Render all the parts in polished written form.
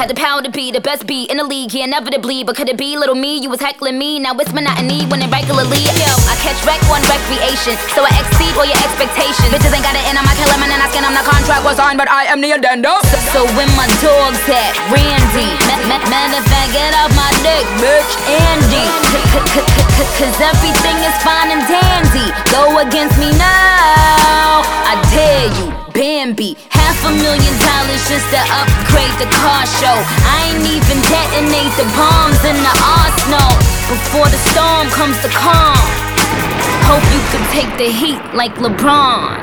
had the power to be the best beat in the league, yeah, inevitably. But could it be little me? You was heckling me, now it's monotony when it regularly. Yo, I catch wreck on recreation, so I exceed all your expectations. Bitches ain't got it in, I'm a killer man, and I skin, I'm the contract was signed, but I am the addendum. So when my dog's at Randy, matter of fact, get off my dick, bitch, Andy. Cause everything is fine and dandy. Go against me now, I dare you, Bambi. $500,000 just to upgrade the car show. I ain't even detonate the bombs in the arsenal. Before the storm comes the calm. Hope you could take the heat like LeBron.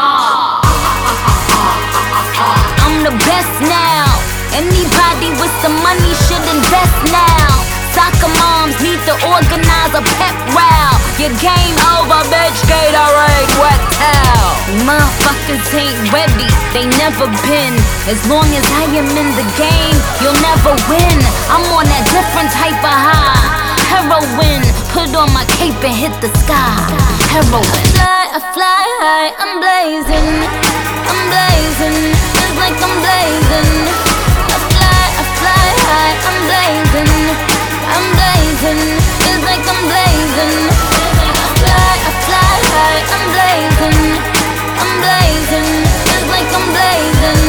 I'm the best now. Anybody with some money should invest now. Soccer moms need to organize a pep rally. Your game over, bitch, Gatorade, wet towel. Motherfuckers ain't ready, they never been. As long as I am in the game, you'll never win. I'm on that different type of high. Heroin, put on my cape and hit the sky. Heroin. I fly high, I'm blazing. I'm blazing, it's like I'm blazing. I fly high, I'm blazing. I'm blazing, it's like I'm blazing. I fly high, I'm blazing. I'm blazing, it's like I'm blazing.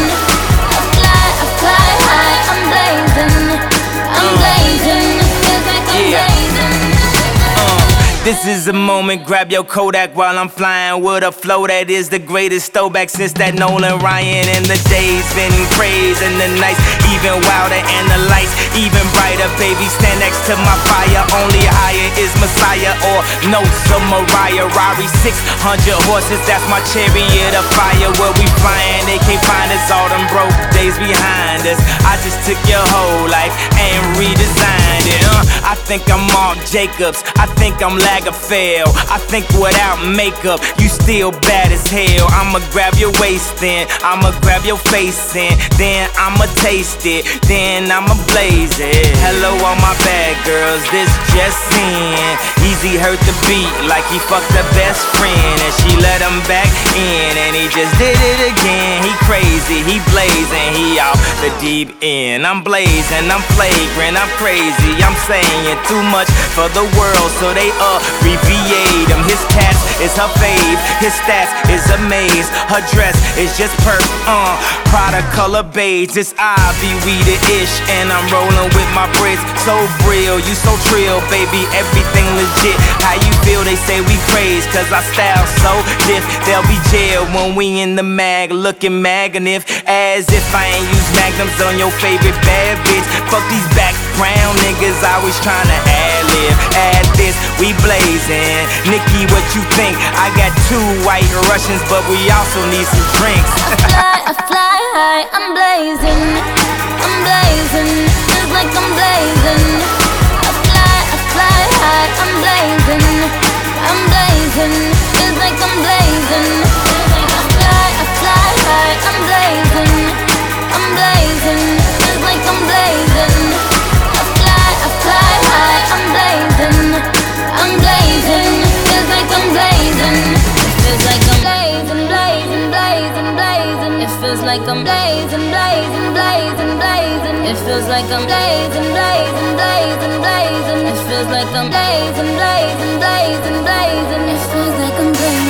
I fly high, I'm blazing. I'm blazing, it's like I'm blazing. This is a moment, grab your Kodak while I'm flying with a flow that is the greatest throwback since that Nolan Ryan. And the days been crazy and the nights even wilder and the lights even brighter. Baby, stand next to my fire. Only higher is Messiah or notes of Mariah. Rari 600 horses, that's my chariot of fire. Where we flying, they can't find us. All them broke days behind us. I just took your whole life and redesigned it. I think I'm Mark Jacobs. I think I'm Lagerfeld. I think without makeup, you still bad as hell. I'ma grab your waist then, I'ma grab your face in, then I'ma taste it, then I'ma blaze it. Hello all my bad girls, this just in. Easy hurt the beat like he fucked her best friend, and she let him back in, and he just did it again. He crazy, he blazing, he off the deep end. I'm blazing, I'm flagrant, I'm crazy, I'm saying too much for the world, so they abbreviate him. His cats is her fave, his stats is a maze. Her dress is just perk, Prada color beige. It's Ivy, we the ish, and I'm rolling with my braids. So real, you so trill, baby, everything legit. How you feel? They say we crazy, cause our style so diff. They'll be jail when we in the mag, looking magnif. As if I ain't use magnums on your favorite bad bitch. Fuck these background niggas, always tryna ad-lib. Add this, we blazing. Nikki, what you think? I got 2 white Russians, but we also need some drinks. I fly high, I'm blazing. I'm blazing, it's like I'm blazing. I fly high, I'm blazing. I'm blazing, it's like I'm blazing. I fly high, I'm blazing. I'm blazing, it's like I'm blazing. I fly high, I'm blazing. I'm blazing, it's like I'm blazing. It feels like I'm blazing, blazing, blazing, blazing. It feels like I'm blazing, blazing, blazing, blazing. It feels like I'm blazing, blazing, blazing, blazing. It feels like I'm blazing, blazing, blazing, blazing. It feels like I'm blazing.